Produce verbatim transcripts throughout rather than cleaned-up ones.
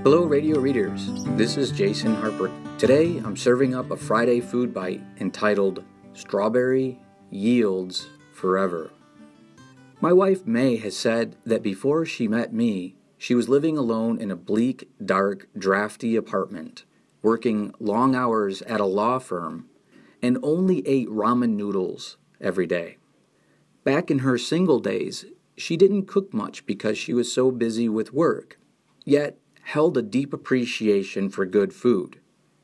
Hello, radio readers. This is Jason Harper. Today, I'm serving up a Friday food bite entitled Strawberry Yields Forever. My wife, May, has said that before she met me, she was living alone in a bleak, dark, drafty apartment, working long hours at a law firm, and only ate ramen noodles every day. Back in her single days, she didn't cook much because she was so busy with work, yet held a deep appreciation for good food.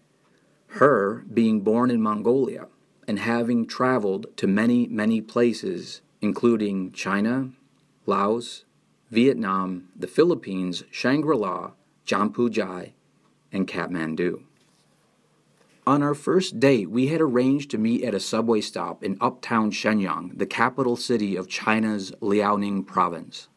Her being born in Mongolia and having traveled to many, many places, including China, Laos, Vietnam, the Philippines, Shangri-La, Jampu Jai, and Kathmandu. On our first date, we had arranged to meet at a subway stop in uptown Shenyang, the capital city of China's Liaoning province.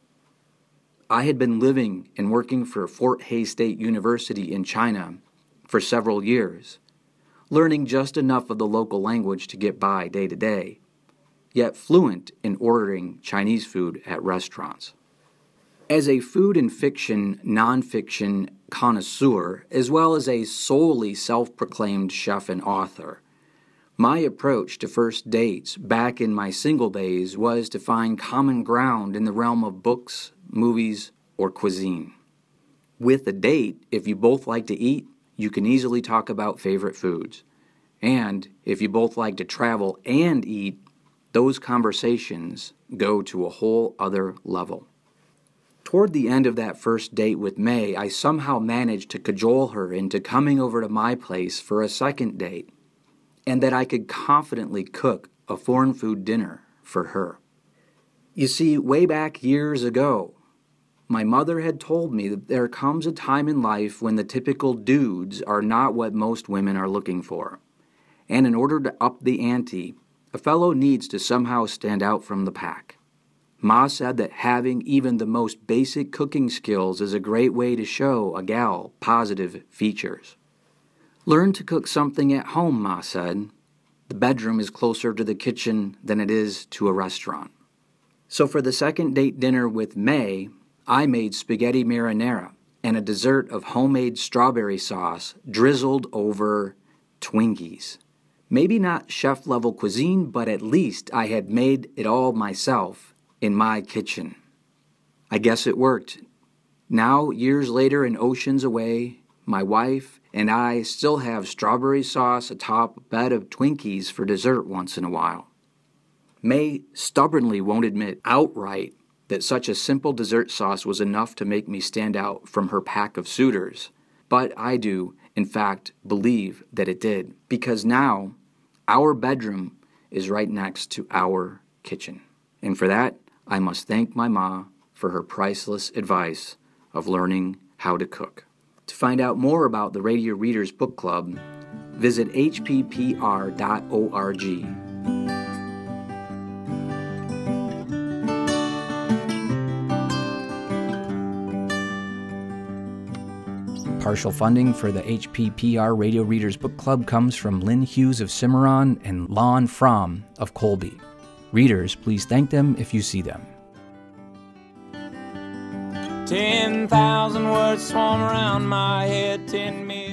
I had been living and working for Fort Hays State University in China for several years, learning just enough of the local language to get by day to day, yet fluent in ordering Chinese food at restaurants. As a food and fiction, nonfiction connoisseur, as well as a solely self-proclaimed chef and author, my approach to first dates back in my single days was to find common ground in the realm of books, movies, or cuisine. With a date, if you both like to eat, you can easily talk about favorite foods. And if you both like to travel and eat, those conversations go to a whole other level. Toward the end of that first date with May, I somehow managed to cajole her into coming over to my place for a second date, and that I could confidently cook a foreign food dinner for her. You see, way back years ago, my mother had told me that there comes a time in life when the typical dudes are not what most women are looking for. And in order to up the ante, a fellow needs to somehow stand out from the pack. Ma said that having even the most basic cooking skills is a great way to show a gal positive features. Learn to cook something at home, Ma said. The bedroom is closer to the kitchen than it is to a restaurant. So for the second date dinner with May, I made spaghetti marinara and a dessert of homemade strawberry sauce drizzled over Twinkies. Maybe not chef-level cuisine, but at least I had made it all myself in my kitchen. I guess it worked. Now, years later and oceans away, my wife and I still have strawberry sauce atop a bed of Twinkies for dessert once in a while. May stubbornly won't admit outright that such a simple dessert sauce was enough to make me stand out from her pack of suitors, but I do, in fact, believe that it did, because now our bedroom is right next to our kitchen. And for that, I must thank my ma for her priceless advice of learning how to cook. To find out more about the Radio Readers Book Club, visit h p p r dot org. Partial funding for the H P P R Radio Readers Book Club comes from Lynn Hughes of Cimarron and Lon Fromm of Colby. Readers, please thank them if you see them. Ten thousand words swarm around my head, ten million.